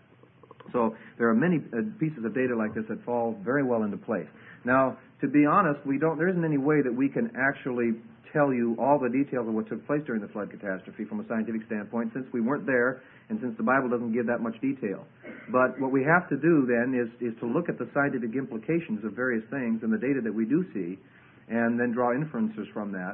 So there are many uh, pieces of data like this that fall very well into place. Now, to be honest, we don't. There isn't any way that we can actually tell you all the details of what took place during the flood catastrophe from a scientific standpoint, since we weren't there and since the Bible doesn't give that much detail. But what we have to do then is, is to look at the scientific implications of various things and the data that we do see, and then draw inferences from that.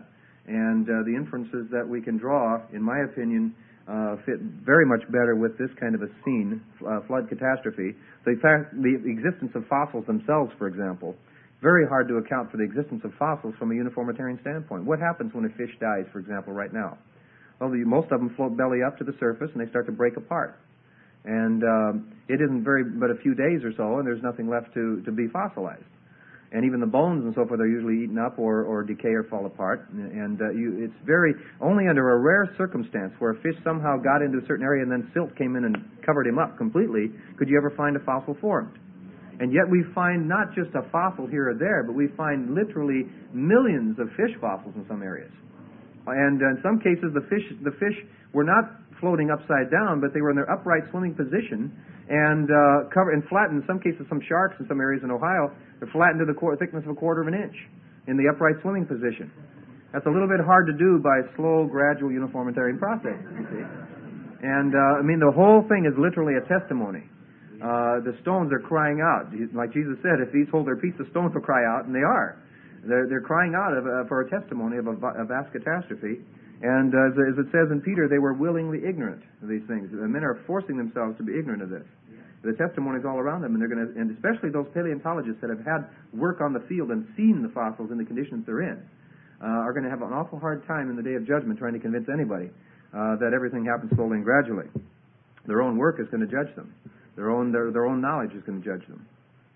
And uh, the inferences that we can draw, in my opinion, uh, fit very much better with this kind of a scene, uh, flood catastrophe. The fact, the existence of fossils themselves, for example, very hard to account for the existence of fossils from a uniformitarian standpoint. What happens when a fish dies, for example, right now? Well, the, most of them float belly up to the surface and they start to break apart. And um, it isn't very, but a few days or so, and there's nothing left to, to be fossilized. And even the bones and so forth are usually eaten up or, or decay or fall apart. And uh, you, it's very, only under a rare circumstance where a fish somehow got into a certain area and then silt came in and covered him up completely, could you ever find a fossil formed. And yet we find not just a fossil here or there, but we find literally millions of fish fossils in some areas. And in some cases, the fish, the fish were not floating upside down, but they were in their upright swimming position and uh, cover and flattened. In some cases, some sharks in some areas in Ohio, they're flattened to the qu- thickness of a quarter of an inch in the upright swimming position. That's a little bit hard to do by a slow, gradual, uniformitarian process, you see. And uh, I mean, the whole thing is literally a testimony. Uh, the stones are crying out. Like Jesus said, if these hold their peace, the stones will cry out, and they are. They're, they're crying out of, uh, for a testimony of a, a vast catastrophe. And uh, as, as it says in Peter, they were willingly ignorant of these things. The men are forcing themselves to be ignorant of this. The testimony is all around them, and they're going to, and especially those paleontologists that have had work on the field and seen the fossils in the conditions they're in, uh, are going to have an awful hard time in the day of judgment trying to convince anybody uh, that everything happens slowly and gradually. Their own work is going to judge them. Their own their, their own knowledge is going to judge them.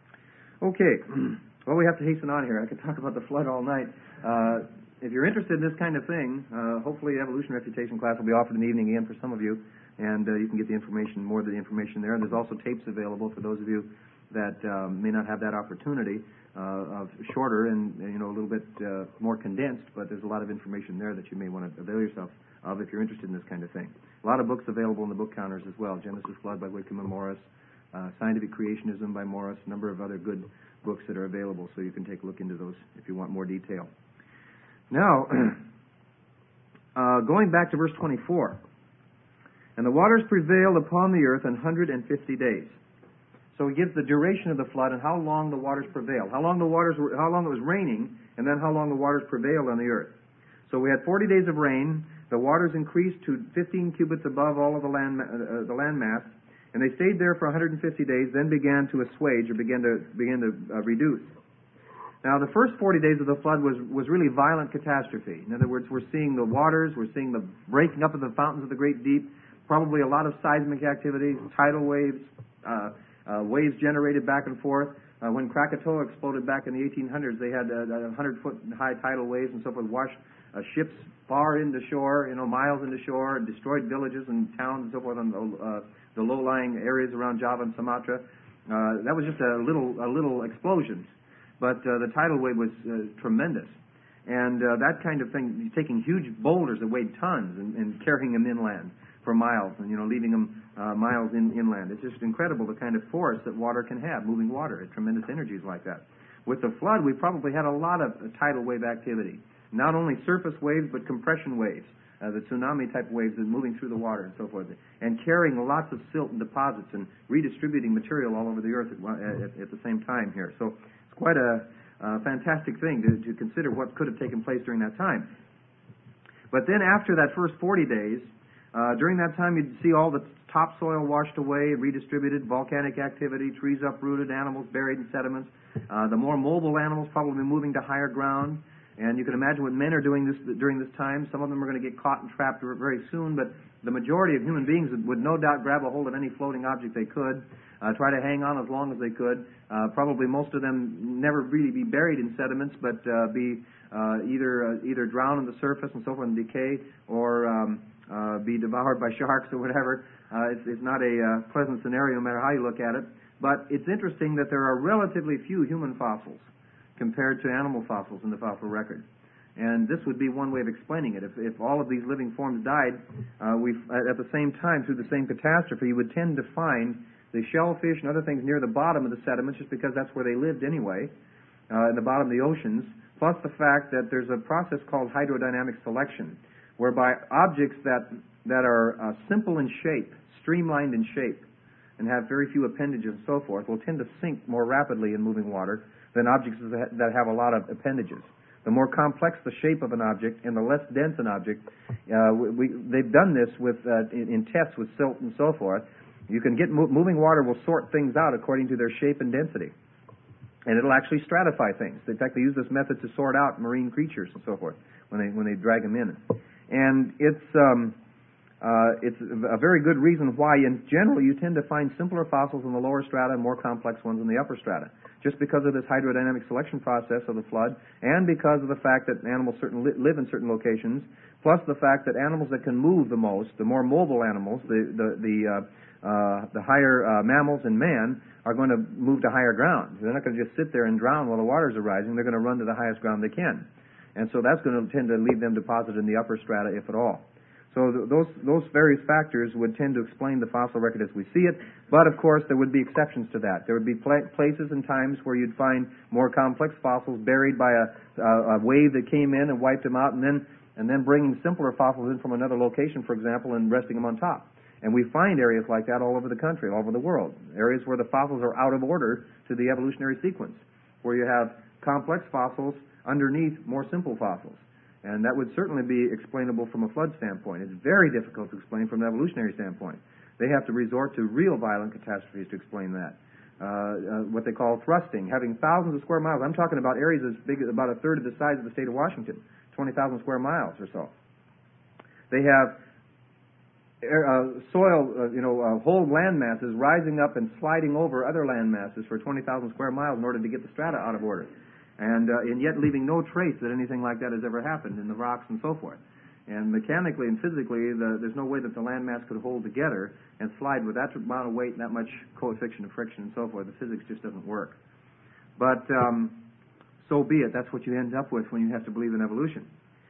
Okay, well, we have to hasten on here. I could talk about the flood all night. Uh, if you're interested in this kind of thing, uh, hopefully evolution refutation class will be offered in the evening again for some of you, and uh, you can get the information, more of the information there. And there's also tapes available for those of you that um, may not have that opportunity, uh, of shorter and, you know, a little bit uh, more condensed, but there's a lot of information there that you may want to avail yourself of if you're interested in this kind of thing. A lot of books available in the book counters as well. Genesis Flood by Whitcomb and Morris, uh, Scientific Creationism by Morris, a number of other good books that are available, so you can take a look into those if you want more detail. Now, uh, going back to verse twenty-four, and the waters prevailed upon the earth an hundred and fifty days. So he gives the duration of the flood and how long the waters prevailed, how long the waters were, how long it was raining, and then how long the waters prevailed on the earth. So we had forty days of rain. The waters increased to fifteen cubits above all of the land, uh, the land mass, and they stayed there for one hundred fifty days. Then began to assuage or began to began to uh, reduce. Now, the first forty days of the flood was, was really violent catastrophe. In other words, we're seeing the waters, we're seeing the breaking up of the fountains of the great deep, probably a lot of seismic activity, tidal waves, uh, uh, waves generated back and forth. Uh, when Krakatoa exploded back in the eighteen hundreds, they had uh, one hundred foot high tidal waves and so forth, washed uh, ships far into shore, you know, miles into shore, and destroyed villages and towns and so forth on the, uh, the low-lying areas around Java and Sumatra. Uh, that was just a little, a little explosion. But uh, the tidal wave was uh, tremendous. And uh, that kind of thing, taking huge boulders that weighed tons and, and carrying them inland for miles and, you know, leaving them uh, miles in, inland. It's just incredible the kind of force that water can have, moving water, at tremendous energies like that. With the flood, we probably had a lot of uh, tidal wave activity. Not only surface waves, but compression waves, uh, the tsunami-type waves that are moving through the water and so forth, and carrying lots of silt and deposits and redistributing material all over the earth at, at, at the same time here. So quite a uh, fantastic thing to, to consider what could have taken place during that time. But then after that first forty days, uh, during that time you'd see all the topsoil washed away, redistributed, volcanic activity, trees uprooted, animals buried in sediments. Uh, the more mobile animals probably moving to higher ground. And you can imagine what men are doing this during this time. Some of them are going to get caught and trapped very soon, but the majority of human beings would, would no doubt grab a hold of any floating object they could, uh, try to hang on as long as they could. Uh, probably most of them never really be buried in sediments, but uh, be uh, either uh, either drown on the surface and so forth and decay, or um, uh, be devoured by sharks or whatever. Uh, it's, it's not a uh, pleasant scenario no matter how you look at it. But it's interesting that there are relatively few human fossils compared to animal fossils in the fossil record. And this would be one way of explaining it. If, if all of these living forms died uh, we've, at the same time through the same catastrophe, you would tend to find the shellfish and other things near the bottom of the sediments just because that's where they lived anyway, uh, in the bottom of the oceans, plus the fact that there's a process called hydrodynamic selection, whereby objects that, that are uh, simple in shape, streamlined in shape, and have very few appendages and so forth, will tend to sink more rapidly in moving water than objects that have a lot of appendages. The more complex the shape of an object and the less dense an object, uh, we, they've done this with uh, in, in tests with silt and so forth. You can get mo- moving water will sort things out according to their shape and density, and it'll actually stratify things. In fact, they use this method to sort out marine creatures and so forth when they when they drag them in, and it's. Um, Uh, it's a very good reason why, in general, you tend to find simpler fossils in the lower strata and more complex ones in the upper strata, just because of this hydrodynamic selection process of the flood, and because of the fact that animals certain li- live in certain locations, plus the fact that animals that can move the most, the more mobile animals, the the the, uh, uh, the higher uh, mammals and man, are going to move to higher ground. They're not going to just sit there and drown while the waters are rising. They're going to run to the highest ground they can, and so that's going to tend to leave them deposited in the upper strata, if at all. So th- those those various factors would tend to explain the fossil record as we see it, but of course there would be exceptions to that. There would be pla- places and times where you'd find more complex fossils buried by a, a, a wave that came in and wiped them out, and then and then bringing simpler fossils in from another location, for example, and resting them on top. And we find areas like that all over the country, all over the world, areas where the fossils are out of order to the evolutionary sequence, where you have complex fossils underneath more simple fossils. And that would certainly be explainable from a flood standpoint. It's very difficult to explain from an evolutionary standpoint. They have to resort to real violent catastrophes to explain that. Uh, uh, what they call thrusting, having thousands of square miles. I'm talking about areas as big as about a third of the size of the state of Washington, twenty thousand square miles or so. They have air, uh, soil, uh, you know, uh, whole land masses rising up and sliding over other land masses for twenty thousand square miles in order to get the strata out of order. And, uh, and yet leaving no trace that anything like that has ever happened in the rocks and so forth. And mechanically and physically, the, there's no way that the landmass could hold together and slide with that amount of weight and that much coefficient of friction and so forth. The physics just doesn't work. But um, so be it. That's what you end up with when you have to believe in evolution.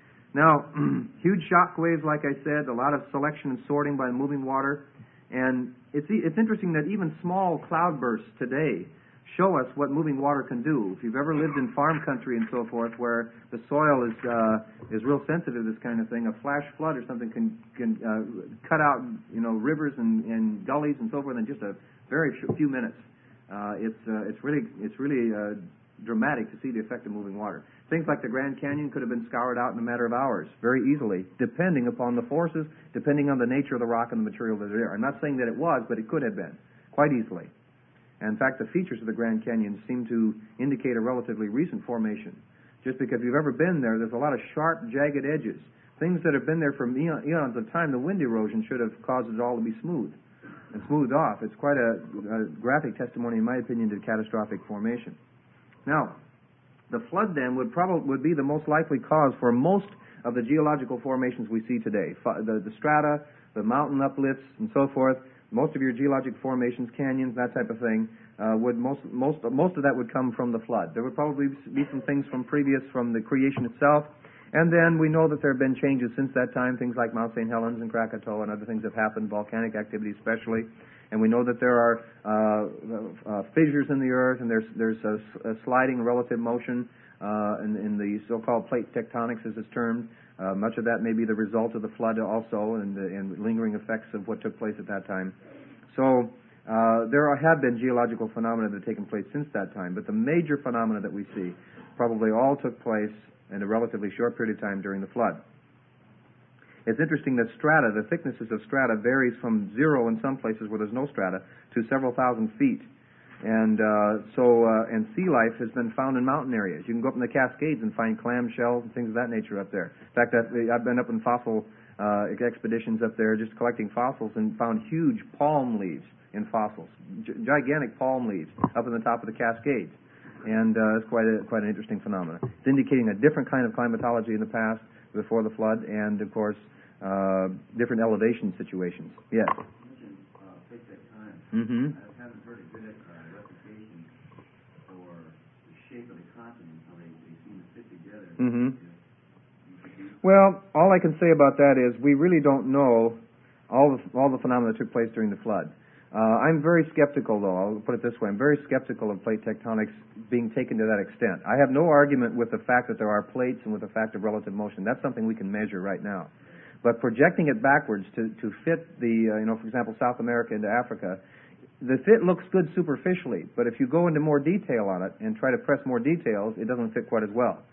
Now, huge shock waves, like I said, a lot of selection and sorting by moving water. And it's, it's interesting that even small cloudbursts today show us what moving water can do. If you've ever lived in farm country and so forth, where the soil is uh, is real sensitive to this kind of thing, a flash flood or something can can uh, cut out you know rivers and, and gullies and so forth in just a very few minutes. Uh, it's uh, it's really it's really uh, dramatic to see the effect of moving water. Things like the Grand Canyon could have been scoured out in a matter of hours, very easily, depending upon the forces, depending on the nature of the rock and the material that is there. I'm not saying that it was, but it could have been quite easily. In fact, the features of the Grand Canyon seem to indicate a relatively recent formation. Just because you've ever been there, there's a lot of sharp, jagged edges. Things that have been there for eon, eons of time, the wind erosion should have caused it all to be smooth and smoothed off. It's quite a, a graphic testimony, in my opinion, to catastrophic formation. Now, the flood then would probably would be the most likely cause for most of the geological formations we see today. The, the strata, the mountain uplifts, and so forth. Most of your geologic formations, canyons, that type of thing, uh, would most most most of that would come from the flood. There would probably be some things from previous from the creation itself, and then we know that there have been changes since that time. Things like Mount Saint Helens and Krakatoa and other things have happened, volcanic activity especially, and we know that there are uh, uh, fissures in the earth, and there's there's a, a sliding relative motion uh, in, in the so-called plate tectonics, as it's termed. Uh, much of that may be the result of the flood also and, uh, and lingering effects of what took place at that time. So uh, there are, have been geological phenomena that have taken place since that time, but the major phenomena that we see probably all took place in a relatively short period of time during the flood. It's interesting that strata, the thicknesses of strata varies from zero in some places where there's no strata to several thousand feet. And uh, so, uh, and sea life has been found in mountain areas. You can go up in the Cascades and find clam shells and things of that nature up there. In fact, I've, I've been up in fossil uh, expeditions up there just collecting fossils and found huge palm leaves in fossils, G- gigantic palm leaves up in the top of the Cascades. And uh, it's quite a, quite an interesting phenomenon. It's indicating a different kind of climatology in the past before the flood and, of course, uh, different elevation situations. Yes? You mentioned uh, plate tectonics. Mm-hmm. I haven't heard a good uh, reputation for the shape of the continents, how they, they seem to fit together. Mm-hmm. You- Well, all I can say about that is we really don't know all the, all the phenomena that took place during the flood. Uh, I'm very skeptical, though. I'll put it this way. I'm very skeptical of plate tectonics being taken to that extent. I have no argument with the fact that there are plates and with the fact of relative motion. That's something we can measure right now. But projecting it backwards to, to fit the, uh, you know, for example, South America into Africa, the fit looks good superficially, but if you go into more detail on it and try to press more details, it doesn't fit quite as well.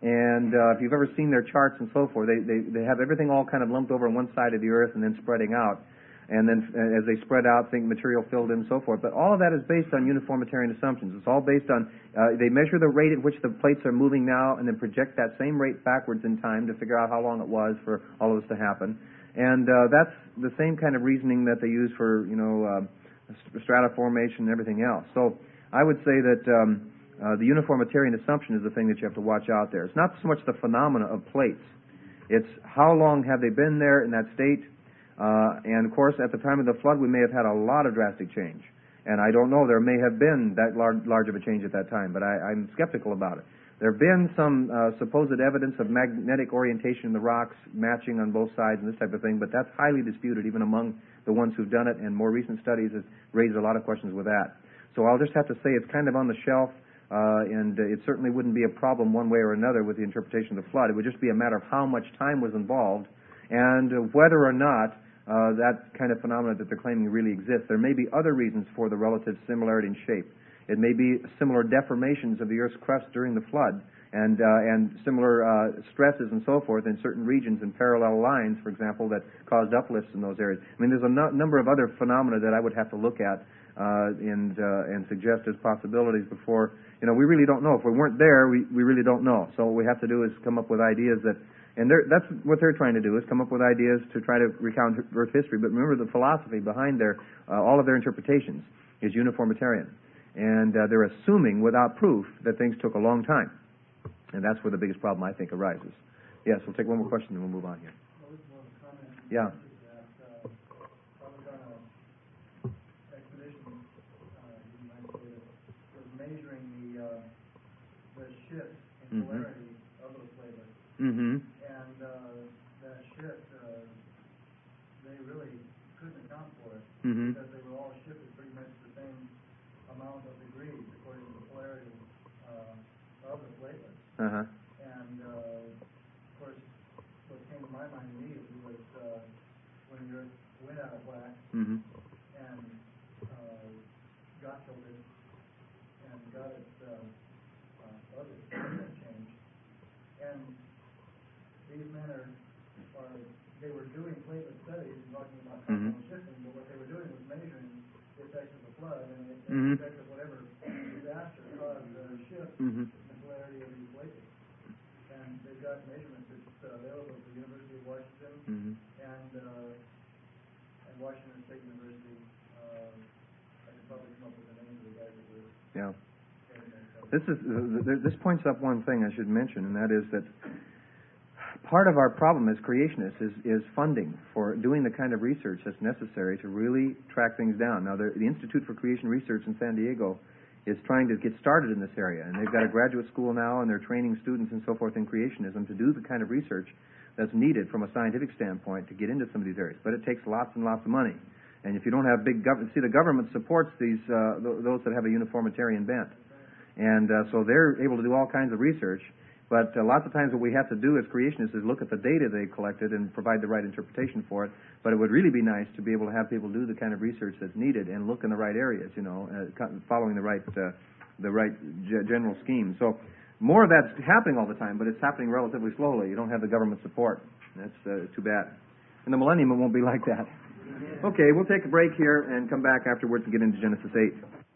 And uh, if you've ever seen their charts and so forth, they, they, they have everything all kind of lumped over on one side of the earth and then spreading out. And then uh, as they spread out, think material filled in and so forth. But all of that is based on uniformitarian assumptions. It's all based on, uh, they measure the rate at which the plates are moving now and then project that same rate backwards in time to figure out how long it was for all of this to happen. And uh, that's the same kind of reasoning that they use for, you know, uh, strata formation and everything else. So I would say that um, uh, the uniformitarian assumption is the thing that you have to watch out there. It's not so much the phenomena of plates. It's how long have they been there in that state. Uh, and, of course, at the time of the flood, we may have had a lot of drastic change. And I don't know, there may have been that large, large of a change at that time, but I, I'm skeptical about it. There have been some uh, supposed evidence of magnetic orientation in the rocks matching on both sides and this type of thing, but that's highly disputed even among the ones who've done it, and more recent studies have raised a lot of questions with that. So I'll just have to say it's kind of on the shelf, uh, and uh, it certainly wouldn't be a problem one way or another with the interpretation of the flood. It would just be a matter of how much time was involved and uh, whether or not Uh, that kind of phenomena that they're claiming really exists. There may be other reasons for the relative similarity in shape. It may be similar deformations of the Earth's crust during the flood, and uh, and similar uh, stresses and so forth in certain regions and parallel lines, for example, that caused uplifts in those areas. I mean, there's a no- number of other phenomena that I would have to look at uh, and uh, and suggest as possibilities before. You know, we really don't know. If we weren't there, we we really don't know. So what we have to do is come up with ideas that. And that's what they're trying to do, is come up with ideas to try to recount Earth history. But remember, the philosophy behind their, uh, all of their interpretations is uniformitarian. And uh, they're assuming, without proof, that things took a long time. And that's where the biggest problem, I think, arises. Yes, we'll take one more question and we'll move on here. Yeah. Measuring the, uh, the shift in Mm-hmm. polarity of those platelets. Mm-hmm. And uh, that shift, uh, they really couldn't account for it Mm-hmm. because they were all shifted pretty much the same amount of degrees according to the polarity uh, of the platelets. Uh-huh. And uh, of course, what came to my mind immediately was uh, when the Earth went out of whack Mm-hmm. and uh, got tilted and got its uh, uh, other change. And these men are, are, they were doing platelet studies and talking about continental Mhm. shifting, but what they were doing was measuring the effects of the flood and the Mhm. effect of whatever disaster caused the shift Mhm. in polarity of these platelets. And they've got measurements that's uh, available at the University of Washington Mm-hmm. and uh, and Washington State University. Uh, I could probably come up with the names of the guys that were. Yeah. Uh, This is uh, this points up one thing I should mention, and that is that part of our problem as creationists is, is funding for doing the kind of research that's necessary to really track things down. Now, the, the Institute for Creation Research in San Diego is trying to get started in this area, and they've got a graduate school now, and they're training students and so forth in creationism to do the kind of research that's needed from a scientific standpoint to get into some of these areas. But it takes lots and lots of money. And if you don't have big government, see, the government supports these uh, th- those that have a uniformitarian bent. And uh, so they're able to do all kinds of research. But uh, lots of times what we have to do as creationists is look at the data they collected and provide the right interpretation for it. But it would really be nice to be able to have people do the kind of research that's needed and look in the right areas, you know, uh, following the right uh, the right g- general scheme. So more of that's happening all the time, but it's happening relatively slowly. You don't have the government support. That's uh, too bad. In the millennium, it won't be like that. Okay, we'll take a break here and come back afterwards and get into Genesis eight.